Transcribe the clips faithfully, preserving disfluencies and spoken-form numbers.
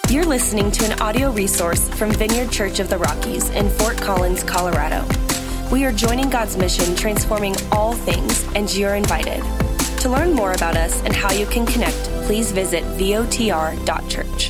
You're listening to an audio resource from Vineyard Church of the Rockies in Fort Collins, Colorado. We are joining God's mission, transforming all things, and you're invited. To learn more about us and how you can connect, please visit V O T R dot church.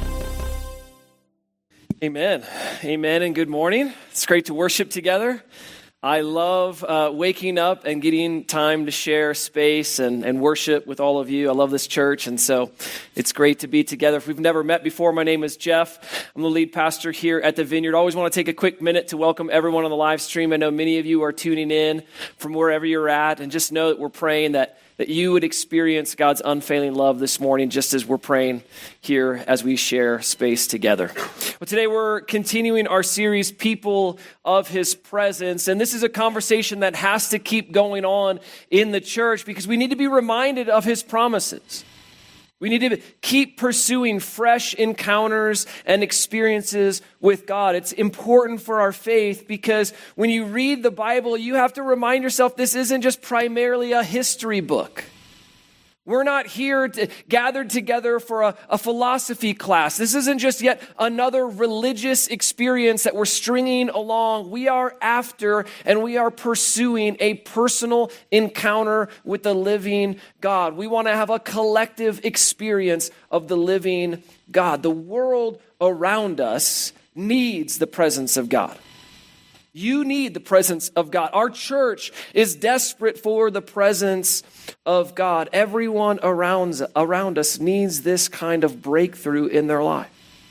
Amen. Amen and good morning. It's great to worship together. I love uh, waking up and getting time to share space and, and worship with all of you. I love this church, and so it's great to be together. If we've never met before, my name is Jeff. I'm the lead pastor here at the Vineyard. I always want to take a quick minute to welcome everyone on the live stream. I know many of you are tuning in from wherever you're at, and just know that we're praying that that you would experience God's unfailing love this morning, just as we're praying here as we share space together. Well, today we're continuing our series, People of His Presence, and this is a conversation that has to keep going on in the church because we need to be reminded of His promises. We need to keep pursuing fresh encounters and experiences with God. It's important for our faith because when you read the Bible, you have to remind yourself this isn't just primarily a history book. We're not here to, gathered together for a, a philosophy class. This isn't just yet another religious experience that we're stringing along. We are after and we are pursuing a personal encounter with the living God. We want to have a collective experience of the living God. The world around us needs the presence of God. You need the presence of God. Our church is desperate for the presence of God. Everyone around, around us needs this kind of breakthrough in their life.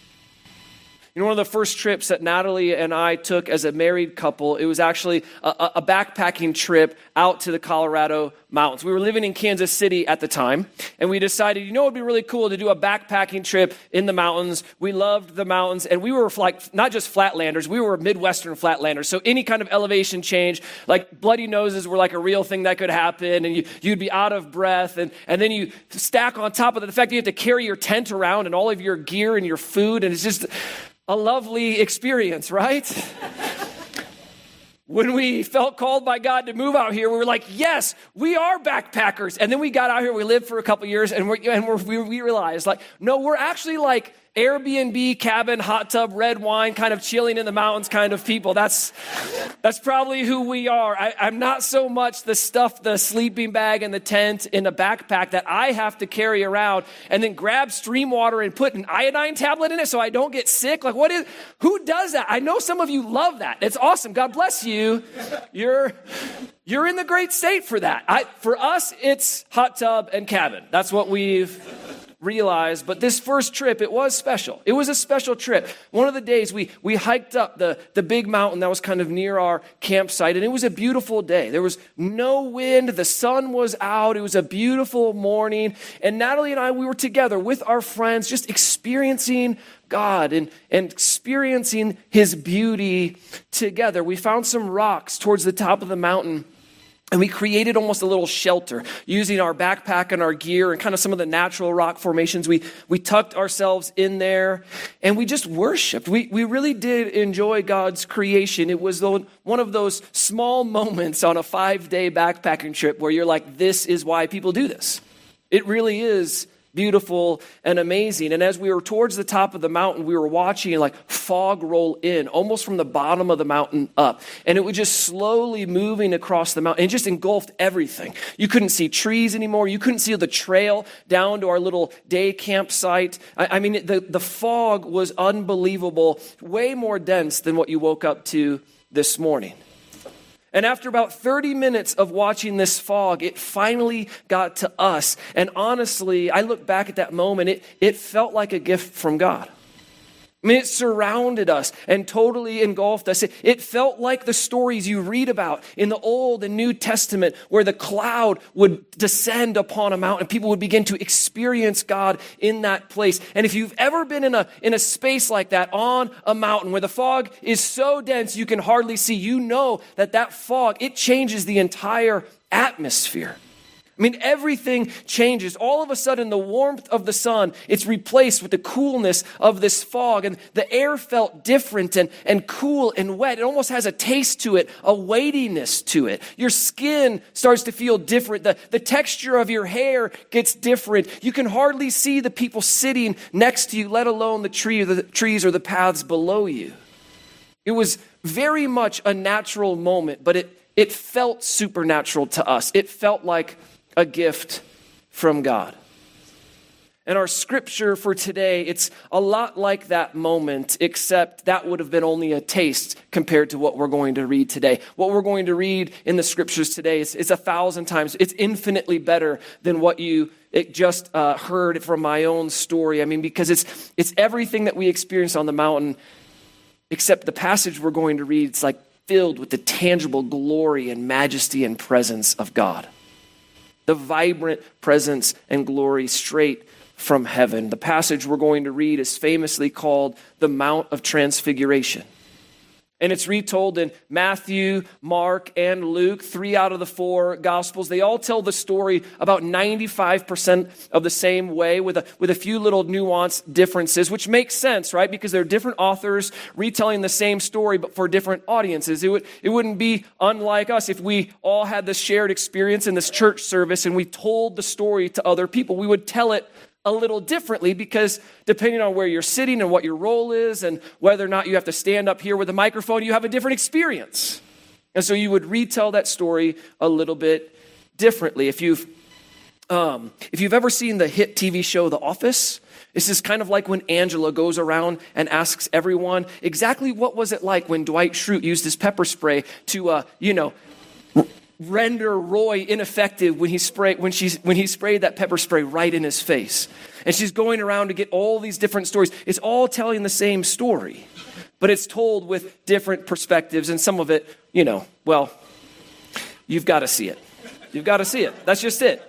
You know, one of the first trips that Natalie and I took as a married couple, it was actually a, a backpacking trip out to the Colorado mountains. We were living in Kansas City at the time, and we decided, you know, it would be really cool to do a backpacking trip in the mountains. We loved the mountains, and we were like not just flatlanders, we were Midwestern flatlanders. So any kind of elevation change, like bloody noses were like a real thing that could happen, and you, you'd be out of breath, and, and then you stack on top of it the fact that you have to carry your tent around and all of your gear and your food, and it's just a lovely experience, right? When we felt called by God to move out here, we were like, yes, we are backpackers. And then we got out here, we lived for a couple years, and, we're, and we're, we we realized, like, no, we're actually like Airbnb, cabin, hot tub, red wine, kind of chilling in the mountains kind of people. That's that's probably who we are. I, I'm not so much the stuff, the sleeping bag and the tent in the backpack that I have to carry around and then grab stream water and put an iodine tablet in it so I don't get sick. Like, what is, who does that? I know some of you love that. It's awesome. God bless you. You're, you're in the great state for that. I, for us, it's hot tub and cabin. That's what we've realized. But this first trip, it was special. It was a special trip. One of the days we we hiked up the, the big mountain that was kind of near our campsite, and it was a beautiful day. There was no wind. The sun was out. It was a beautiful morning. And Natalie and I, we were together with our friends, just experiencing God and, and experiencing His beauty together. We found some rocks towards the top of the mountain, and we created almost a little shelter using our backpack and our gear and kind of some of the natural rock formations. We we tucked ourselves in there and we just worshiped. We we really did enjoy God's creation. It was the, one of those small moments on a five-day backpacking trip where you're like, this is why people do this. It really is beautiful and amazing. And as we were towards the top of the mountain, we were watching like fog roll in almost from the bottom of the mountain up. And it was just slowly moving across the mountain. It just engulfed everything. You couldn't see trees anymore. You couldn't see the trail down to our little day campsite. I, I mean, the, the fog was unbelievable, way more dense than what you woke up to this morning. And after about thirty minutes of watching this fog, it finally got to us. And honestly, I look back at that moment, it, it felt like a gift from God. I mean, it surrounded us and totally engulfed us. It, it felt like the stories you read about in the Old and New Testament where the cloud would descend upon a mountain. People would begin to experience God in that place. And if you've ever been in a, in a space like that on a mountain where the fog is so dense you can hardly see, you know that that fog, it changes the entire atmosphere. I mean, everything changes. All of a sudden, the warmth of the sun, it's replaced with the coolness of this fog. And the air felt different and, and cool and wet. It almost has a taste to it, a weightiness to it. Your skin starts to feel different. The, the texture of your hair gets different. You can hardly see the people sitting next to you, let alone the, tree or the trees or the paths below you. It was very much a natural moment, but it, it felt supernatural to us. It felt like a gift from God. And our scripture for today, it's a lot like that moment, except that would have been only a taste compared to what we're going to read today. What we're going to read in the scriptures today is, is a thousand times, it's infinitely better than what you it just uh, heard from my own story. I mean, because it's it's everything that we experienced on the mountain, except the passage we're going to read, it's like filled with the tangible glory and majesty and presence of God. The vibrant presence and glory straight from heaven. The passage we're going to read is famously called the Mount of Transfiguration. And it's retold in Matthew, Mark, and Luke, three out of the four Gospels. They all tell the story about ninety-five percent of the same way with a, with a few little nuanced differences, which makes sense, right? Because they're different authors retelling the same story, but for different audiences. It, would, it wouldn't be unlike us if we all had this shared experience in this church service and we told the story to other people. We would tell it a little differently because depending on where you're sitting and what your role is and whether or not you have to stand up here with a microphone, you have a different experience. And so you would retell that story a little bit differently. If you've, um, if you've ever seen the hit T V show The Office, this is kind of like when Angela goes around and asks everyone exactly what was it like when Dwight Schrute used his pepper spray to, uh, you know, render Roy ineffective when he sprayed when she's when he sprayed that pepper spray right in his face. And she's going around to get all these different stories. It's all telling the same story, but it's told with different perspectives, and some of it, you know, well, you've got to see it. You've got to see it. That's just it.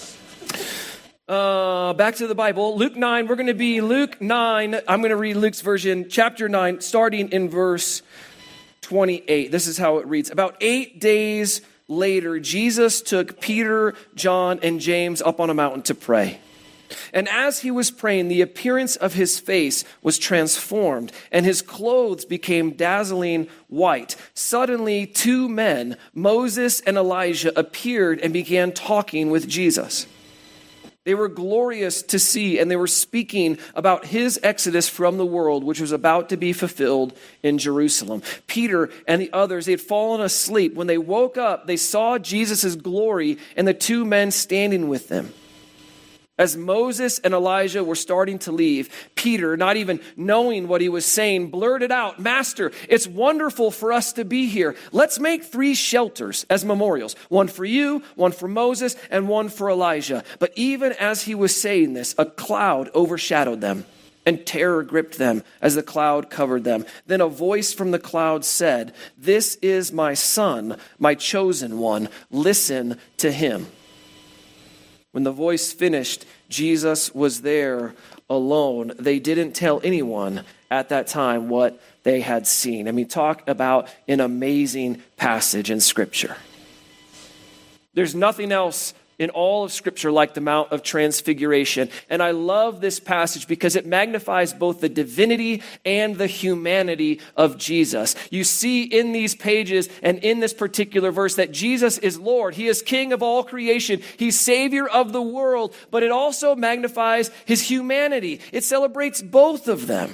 Uh, back to the Bible, Luke nine. We're going to be Luke nine. I'm going to read Luke's version, chapter nine, starting in verse twenty-eight. This is how it reads. About eight days later, Jesus took Peter, John, and James up on a mountain to pray. And as he was praying, the appearance of his face was transformed, and his clothes became dazzling white. Suddenly, two men, Moses and Elijah, appeared and began talking with Jesus. They were glorious to see, and they were speaking about his exodus from the world, which was about to be fulfilled in Jerusalem. Peter and the others, they had fallen asleep. When they woke up, they saw Jesus' glory and the two men standing with them. As Moses and Elijah were starting to leave, Peter, not even knowing what he was saying, blurted out, "Master, it's wonderful for us to be here. Let's make three shelters as memorials. One for you, one for Moses, and one for Elijah." But even as he was saying this, a cloud overshadowed them, and terror gripped them as the cloud covered them. Then a voice from the cloud said, "This is my son, my chosen one. Listen to him." When the voice finished, Jesus was there alone. They didn't tell anyone at that time what they had seen. I mean, talk about an amazing passage in Scripture. There's nothing else in all of Scripture like the Mount of Transfiguration. And I love this passage because it magnifies both the divinity and the humanity of Jesus. You see in these pages and in this particular verse that Jesus is Lord. He is King of all creation. He's Savior of the world. But it also magnifies his humanity. It celebrates both of them.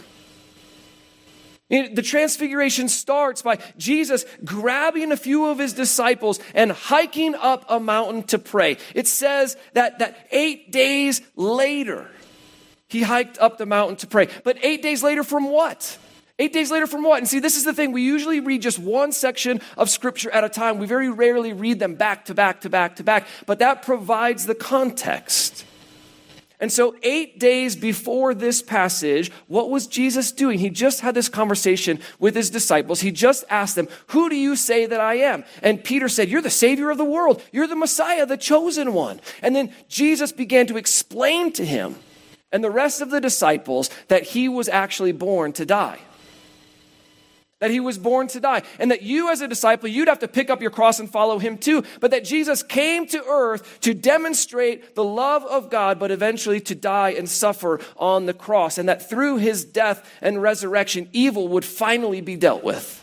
The Transfiguration starts by Jesus grabbing a few of his disciples and hiking up a mountain to pray. It says that, that eight days later, he hiked up the mountain to pray. But eight days later from what? Eight days later from what? And see, this is the thing. We usually read just one section of Scripture at a time. We very rarely read them back to back to back to back. But that provides the context. And so eight days before this passage, what was Jesus doing? He just had this conversation with his disciples. He just asked them, "Who do you say that I am?" And Peter said, "You're the Savior of the world. You're the Messiah, the chosen one." And then Jesus began to explain to him and the rest of the disciples that he was actually born to die. that he was born to die, and that you as a disciple, you'd have to pick up your cross and follow him too, but that Jesus came to earth to demonstrate the love of God, but eventually to die and suffer on the cross, and that through his death and resurrection, evil would finally be dealt with.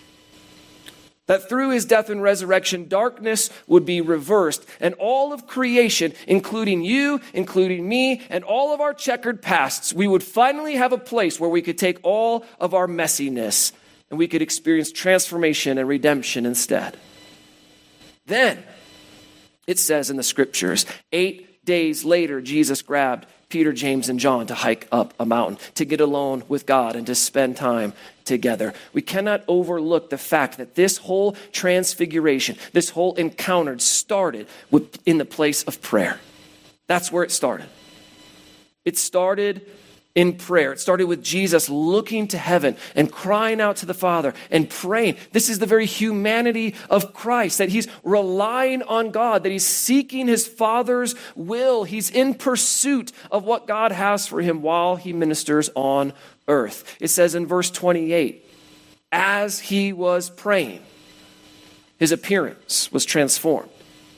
That through his death and resurrection, darkness would be reversed, and all of creation, including you, including me, and all of our checkered pasts, we would finally have a place where we could take all of our messiness and we could experience transformation and redemption instead. Then, it says in the scriptures, eight days later, Jesus grabbed Peter, James, and John to hike up a mountain, to get alone with God and to spend time together. We cannot overlook the fact that this whole transfiguration, this whole encounter started with, in the place of prayer. That's where it started. It started in prayer. It started with Jesus looking to heaven and crying out to the Father and praying. This is the very humanity of Christ, that he's relying on God, that he's seeking his Father's will. He's in pursuit of what God has for him while he ministers on earth. It says in verse twenty-eight, as he was praying, his appearance was transformed.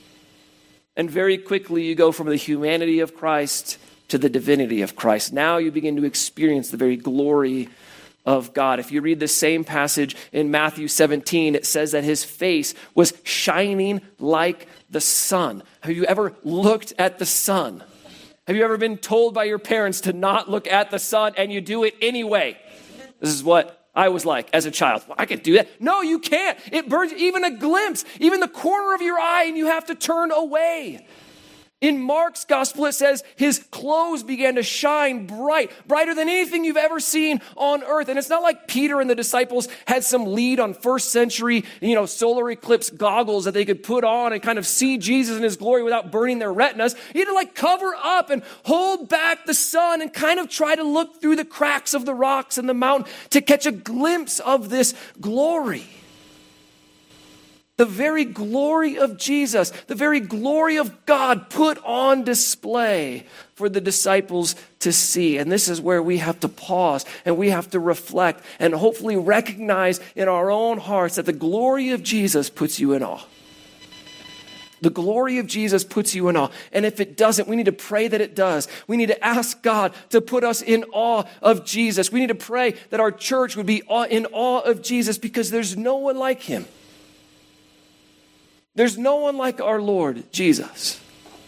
And very quickly you go from the humanity of Christ to the divinity of Christ. Now you begin to experience the very glory of God. If you read the same passage in Matthew seventeen, it says that his face was shining like the sun. Have you ever looked at the sun? Have you ever been told by your parents to not look at the sun and you do it anyway? This is what I was like as a child. Well, I could do that. No, you can't. It burns even a glimpse, even the corner of your eye, and you have to turn away. In Mark's gospel, it says his clothes began to shine bright, brighter than anything you've ever seen on earth. And it's not like Peter and the disciples had some lead on first century, you know, solar eclipse goggles that they could put on and kind of see Jesus in his glory without burning their retinas. He had to like cover up and hold back the sun and kind of try to look through the cracks of the rocks and the mountain to catch a glimpse of this glory. The very glory of Jesus, the very glory of God put on display for the disciples to see. And this is where we have to pause and we have to reflect and hopefully recognize in our own hearts that the glory of Jesus puts you in awe. The glory of Jesus puts you in awe. And if it doesn't, we need to pray that it does. We need to ask God to put us in awe of Jesus. We need to pray that our church would be in awe of Jesus because there's no one like him. There's no one like our Lord Jesus.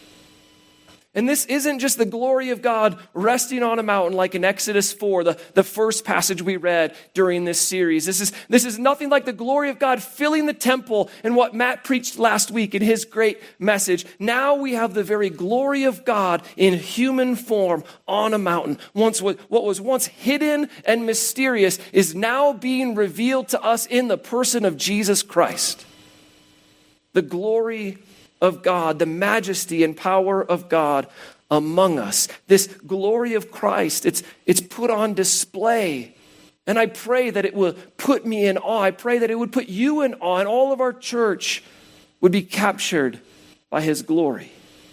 And this isn't just the glory of God resting on a mountain like in Exodus four, the, the first passage we read during this series. This is, this is nothing like the glory of God filling the temple and what Matt preached last week in his great message. Now we have the very glory of God in human form on a mountain. Once what was once hidden and mysterious is now being revealed to us in the person of Jesus Christ. The glory of God, the majesty and power of God among us. This glory of Christ, it's, it's put on display. And I pray that it will put me in awe. I pray that it would put you in awe, and all of our church would be captured by his glory.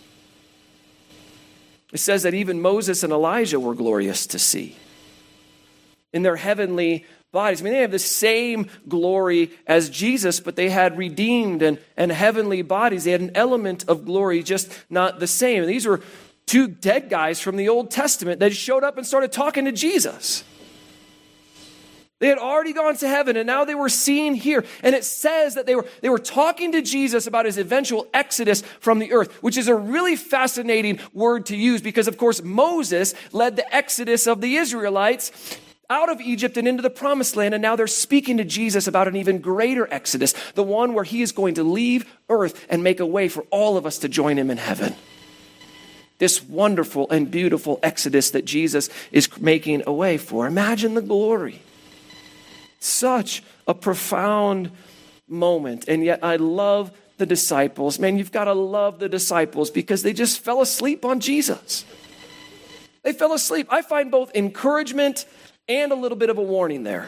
It says that even Moses and Elijah were glorious to see in their heavenly bodies. I mean, they have the same glory as Jesus, but they had redeemed and, and heavenly bodies. They had an element of glory, just not the same. And these were two dead guys from the Old Testament that showed up and started talking to Jesus. They had already gone to heaven, and now they were seen here. And it says that they were, they were talking to Jesus about his eventual exodus from the earth, which is a really fascinating word to use because, of course, Moses led the exodus of the Israelites out of Egypt and into the promised land, and now they're speaking to Jesus about an even greater exodus, the one where he is going to leave earth and make a way for all of us to join him in heaven. This wonderful and beautiful exodus that Jesus is making a way for. Imagine the glory. Such a profound moment, and yet I love the disciples. Man, you've got to love the disciples because they just fell asleep on Jesus. They fell asleep. I find both encouragement and a little bit of a warning there.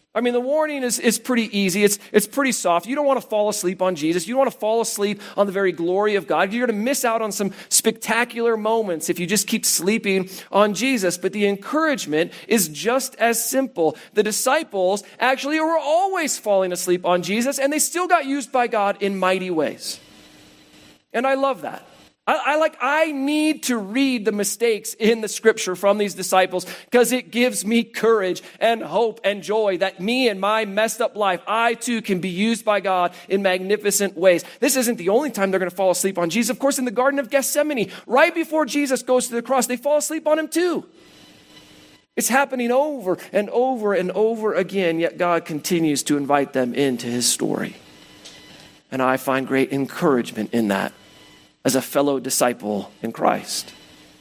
I mean, the warning is, is pretty easy. It's, it's pretty soft. You don't want to fall asleep on Jesus. You don't want to fall asleep on the very glory of God. You're going to miss out on some spectacular moments if you just keep sleeping on Jesus. But the encouragement is just as simple. The disciples actually were always falling asleep on Jesus, and they still got used by God in mighty ways. And I love that. I, I like, I need to read the mistakes in the scripture from these disciples because it gives me courage and hope and joy that me and my messed up life, I too can be used by God in magnificent ways. This isn't the only time they're going to fall asleep on Jesus. Of course, in the Garden of Gethsemane, right before Jesus goes to the cross, they fall asleep on him too. It's happening over and over and over again, yet God continues to invite them into his story. And I find great encouragement in that as a fellow disciple in Christ.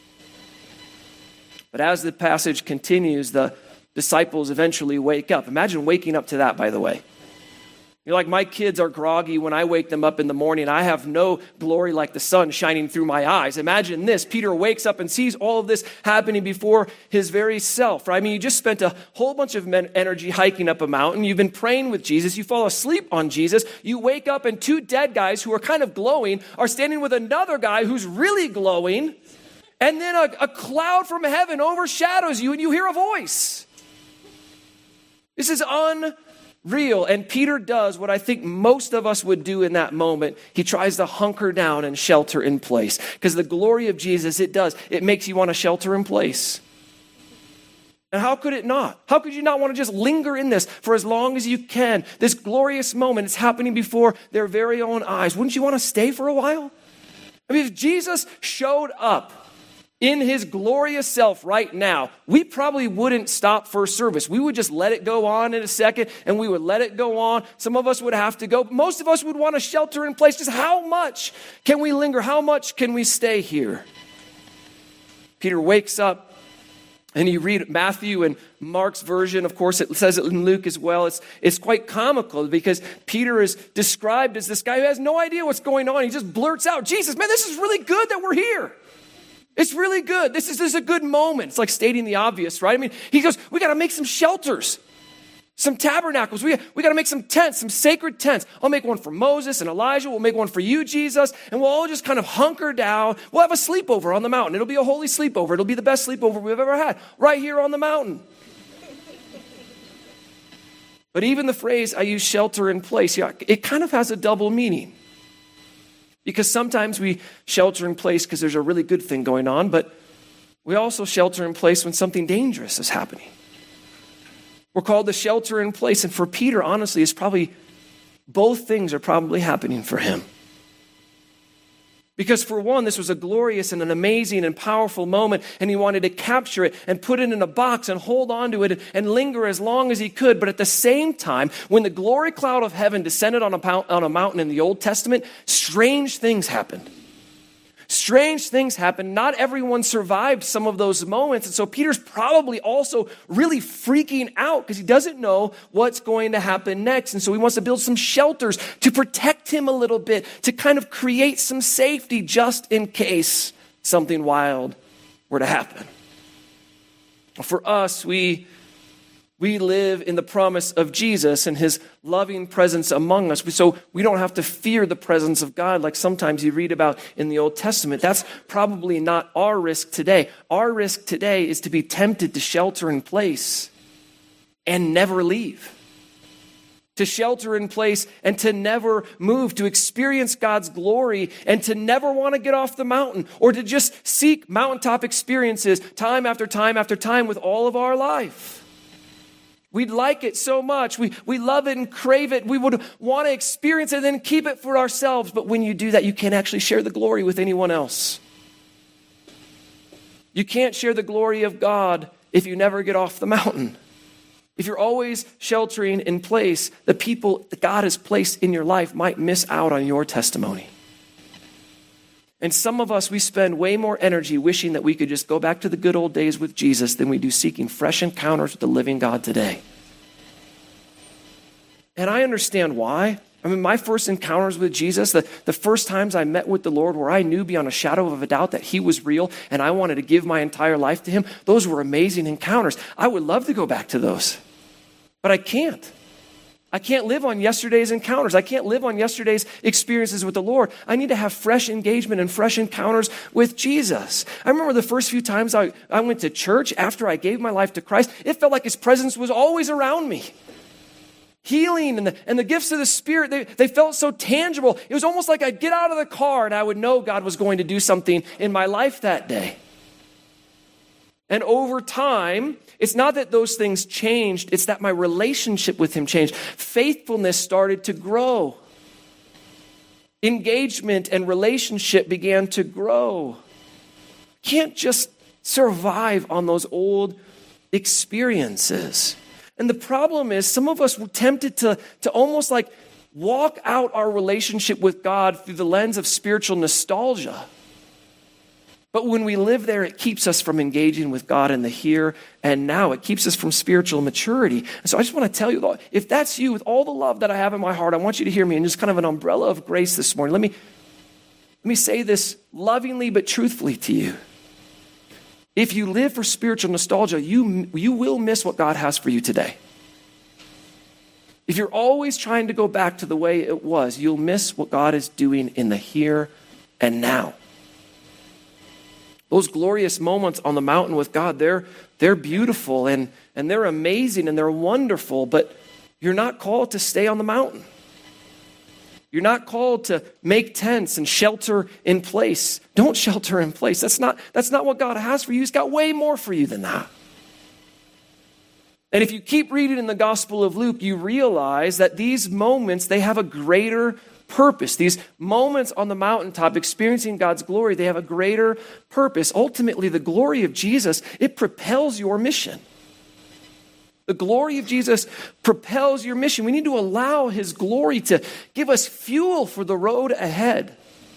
But as the passage continues, the disciples eventually wake up. Imagine waking up to that, by the way. You're like, my kids are groggy when I wake them up in the morning. I have no glory like the sun shining through my eyes. Imagine this. Peter wakes up and sees all of this happening before his very self. Right? I mean, you just spent a whole bunch of energy hiking up a mountain. You've been praying with Jesus. You fall asleep on Jesus. You wake up and two dead guys who are kind of glowing are standing with another guy who's really glowing. And then a, a cloud from heaven overshadows you and you hear a voice. This is unbelievable. Real. And Peter does what I think most of us would do in that moment. He tries to hunker down and shelter in place. Because the glory of Jesus, it does. It makes you want to shelter in place. And how could it not? How could you not want to just linger in this for as long as you can? This glorious moment is happening before their very own eyes. Wouldn't you want to stay for a while? I mean, if Jesus showed up in his glorious self right now, we probably wouldn't stop first service. We would just let it go on in a second, and we would let it go on. Some of us would have to go. Most of us would want to shelter in place. Just how much can we linger? How much can we stay here? Peter wakes up, and you read Matthew and Mark's version. Of course, it says it in Luke as well. It's, it's quite comical because Peter is described as this guy who has no idea what's going on. He just blurts out, Jesus, man, this is really good that we're here. It's really good. This is, this is a good moment. It's like stating the obvious, right? I mean, he goes, we got to make some shelters, some tabernacles. We, we got to make some tents, some sacred tents. I'll make one for Moses and Elijah. We'll make one for you, Jesus. And we'll all just kind of hunker down. We'll have a sleepover on the mountain. It'll be a holy sleepover. It'll be the best sleepover we've ever had right here on the mountain. But even the phrase, I use shelter in place, yeah, it kind of has a double meaning. Because sometimes we shelter in place because there's a really good thing going on, but we also shelter in place when something dangerous is happening. We're called to shelter in place. And for Peter, honestly, it's probably, both things are probably happening for him. Because for one, this was a glorious and an amazing and powerful moment, and he wanted to capture it and put it in a box and hold on to it and linger as long as he could. But at the same time, when the glory cloud of heaven descended on a, on a mountain in the Old Testament, strange things happened. Strange things happened. Not everyone survived some of those moments. And so Peter's probably also really freaking out because he doesn't know what's going to happen next. And so he wants to build some shelters to protect him a little bit, to kind of create some safety just in case something wild were to happen. For us, we We live in the promise of Jesus and his loving presence among us. So we don't have to fear the presence of God like sometimes you read about in the Old Testament. That's probably not our risk today. Our risk today is to be tempted to shelter in place and never leave. To shelter in place and to never move, to experience God's glory and to never want to get off the mountain or to just seek mountaintop experiences time after time after time with all of our life. We'd like it so much. We, we love it and crave it. We would want to experience it and then keep it for ourselves. But when you do that, you can't actually share the glory with anyone else. You can't share the glory of God if you never get off the mountain. If you're always sheltering in place, the people that God has placed in your life might miss out on your testimony. And some of us, we spend way more energy wishing that we could just go back to the good old days with Jesus than we do seeking fresh encounters with the living God today. And I understand why. I mean, my first encounters with Jesus, the, the first times I met with the Lord where I knew beyond a shadow of a doubt that he was real and I wanted to give my entire life to him, those were amazing encounters. I would love to go back to those. But I can't. I can't live on yesterday's encounters. I can't live on yesterday's experiences with the Lord. I need to have fresh engagement and fresh encounters with Jesus. I remember the first few times I, I went to church after I gave my life to Christ, it felt like his presence was always around me. Healing and the, and the gifts of the Spirit, they, they felt so tangible. It was almost like I'd get out of the car and I would know God was going to do something in my life that day. And over time, it's not that those things changed, it's that my relationship with him changed. Faithfulness started to grow. Engagement and relationship began to grow. Can't just survive on those old experiences. And the problem is some of us were tempted to, to almost like walk out our relationship with God through the lens of spiritual nostalgia. But when we live there, it keeps us from engaging with God in the here and now. It keeps us from spiritual maturity. And so I just want to tell you, if that's you, with all the love that I have in my heart, I want you to hear me in just kind of an umbrella of grace this morning. Let me, let me say this lovingly but truthfully to you. If you live for spiritual nostalgia, you, you will miss what God has for you today. If you're always trying to go back to the way it was, you'll miss what God is doing in the here and now. Those glorious moments on the mountain with God, they're, they're beautiful and, and they're amazing and they're wonderful, but you're not called to stay on the mountain. You're not called to make tents and shelter in place. Don't shelter in place. That's not, that's not what God has for you. He's got way more for you than that. And if you keep reading in the Gospel of Luke, you realize that these moments, they have a greater purpose. These moments on the mountaintop experiencing God's glory, they have a greater purpose. Ultimately, the glory of Jesus, it propels your mission. The glory of Jesus propels your mission. We need to allow his glory to give us fuel for the road ahead.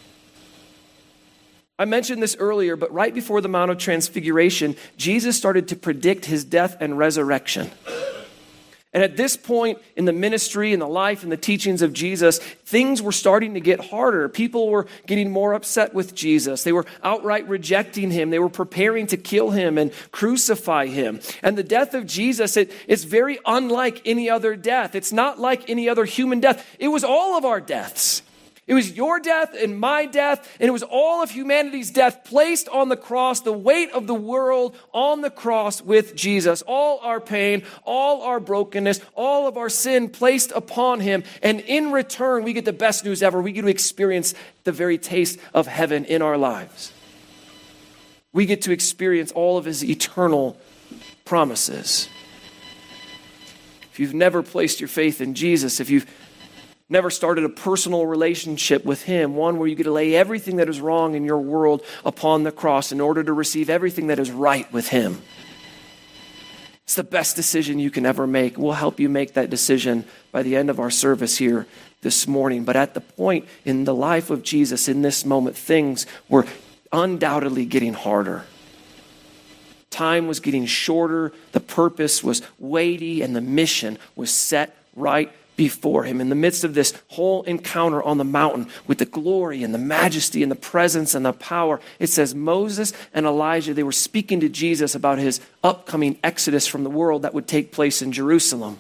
I mentioned this earlier, but right before the Mount of Transfiguration, Jesus started to predict his death and resurrection. And at this point in the ministry and the life and the teachings of Jesus, things were starting to get harder. People were getting more upset with Jesus. They were outright rejecting him. They were preparing to kill him and crucify him. And the death of Jesus, it, it's very unlike any other death. It's not like any other human death. It was all of our deaths. It was your death and my death, and it was all of humanity's death placed on the cross, the weight of the world on the cross with Jesus. All our pain, all our brokenness, all of our sin placed upon him. And in return, we get the best news ever. We get to experience the very taste of heaven in our lives. We get to experience all of his eternal promises. If you've never placed your faith in Jesus, if you've never started a personal relationship with him, one where you get to lay everything that is wrong in your world upon the cross in order to receive everything that is right with him, it's the best decision you can ever make. We'll help you make that decision by the end of our service here this morning. But at the point in the life of Jesus, in this moment, things were undoubtedly getting harder. Time was getting shorter, the purpose was weighty, and the mission was set right before him. In the midst of this whole encounter on the mountain with the glory and the majesty and the presence and the power, it says Moses and Elijah, they were speaking to Jesus about his upcoming exodus from the world that would take place in Jerusalem.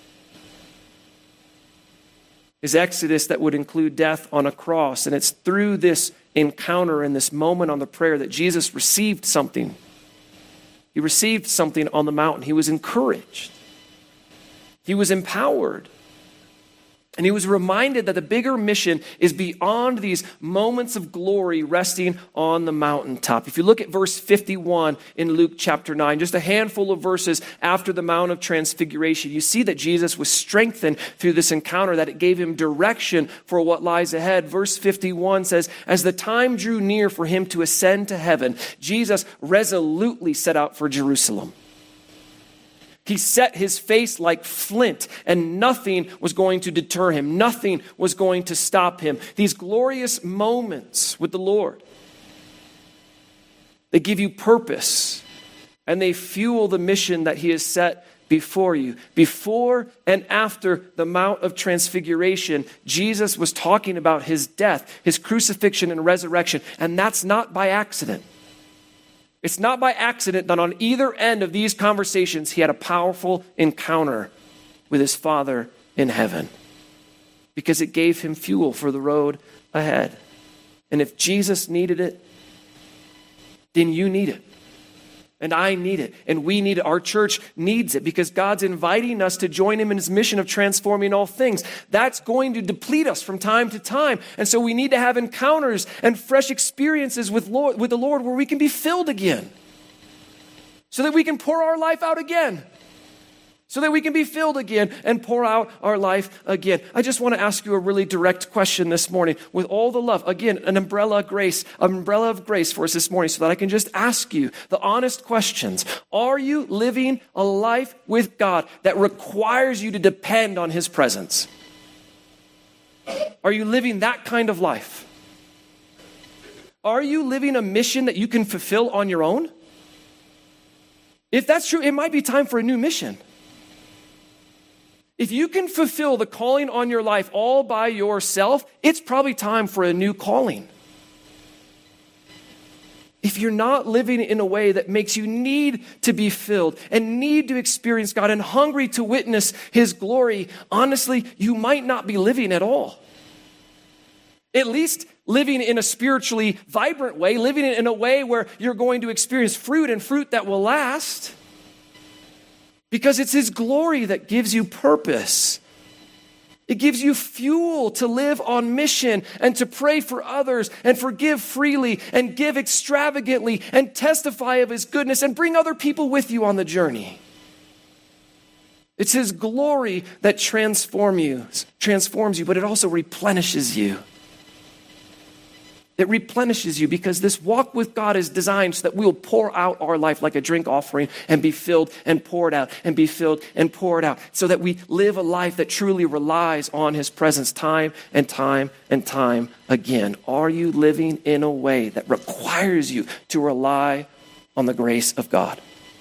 His exodus that would include death on a cross. And it's through this encounter and this moment on the prayer that Jesus received something. He received something on the mountain. He was encouraged. He was empowered. And he was reminded that the bigger mission is beyond these moments of glory resting on the mountaintop. If you look at verse fifty-one in Luke chapter nine, just a handful of verses after the Mount of Transfiguration, you see that Jesus was strengthened through this encounter, that it gave him direction for what lies ahead. Verse fifty-one says, as the time drew near for him to ascend to heaven, Jesus resolutely set out for Jerusalem. He set his face like flint, and nothing was going to deter him. Nothing was going to stop him. These glorious moments with the Lord, they give you purpose, and they fuel the mission that he has set before you. Before and after the Mount of Transfiguration, Jesus was talking about his death, his crucifixion and resurrection, and that's not by accident. It's not by accident that on either end of these conversations, he had a powerful encounter with his Father in heaven, because it gave him fuel for the road ahead. And if Jesus needed it, then you need it. And I need it. And we need it. Our church needs it, because God's inviting us to join him in his mission of transforming all things. That's going to deplete us from time to time. And so we need to have encounters and fresh experiences with Lord, with the Lord, where we can be filled again, so that we can pour our life out again. So that we can be filled again and pour out our life again. I just want to ask you a really direct question this morning with all the love. Again, an umbrella of grace, an umbrella of grace for us this morning, so that I can just ask you the honest questions. Are you living a life with God that requires you to depend on his presence? Are you living that kind of life? Are you living a mission that you can fulfill on your own? If that's true, it might be time for a new mission. If you can fulfill the calling on your life all by yourself, it's probably time for a new calling. If you're not living in a way that makes you need to be filled and need to experience God and hungry to witness his glory, honestly, you might not be living at all. At least living in a spiritually vibrant way, living in a way where you're going to experience fruit and fruit that will last. Because it's his glory that gives you purpose. It gives you fuel to live on mission and to pray for others and forgive freely and give extravagantly and testify of his goodness and bring other people with you on the journey. It's his glory that transform you, transforms you, but it also replenishes you. It replenishes you, because this walk with God is designed so that we will pour out our life like a drink offering and be filled and poured out and be filled and poured out, so that we live a life that truly relies on his presence time and time and time again. Are you living in a way that requires you to rely on the grace of God?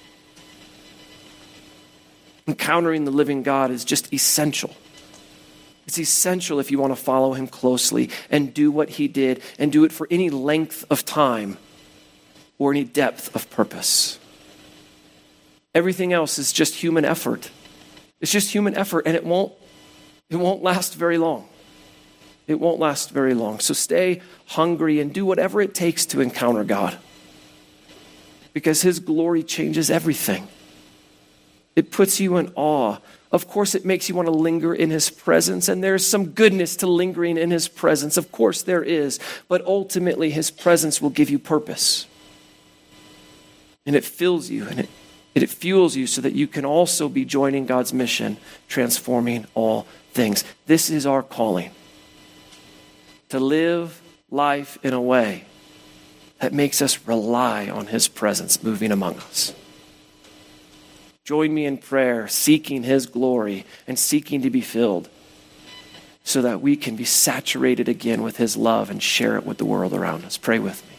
Encountering the living God is just essential. It's essential if you want to follow him closely and do what he did, and do it for any length of time or any depth of purpose. Everything else is just human effort. It's just human effort, and it won't, it won't last very long. It won't last very long. So stay hungry and do whatever it takes to encounter God, because his glory changes everything. It puts you in awe. Of course, it makes you want to linger in his presence, and there's some goodness to lingering in his presence. Of course there is, but ultimately his presence will give you purpose. And it fills you, and it, it fuels you so that you can also be joining God's mission, transforming all things. This is our calling, to live life in a way that makes us rely on his presence moving among us. Join me in prayer, seeking his glory and seeking to be filled, so that we can be saturated again with his love and share it with the world around us. Pray with me.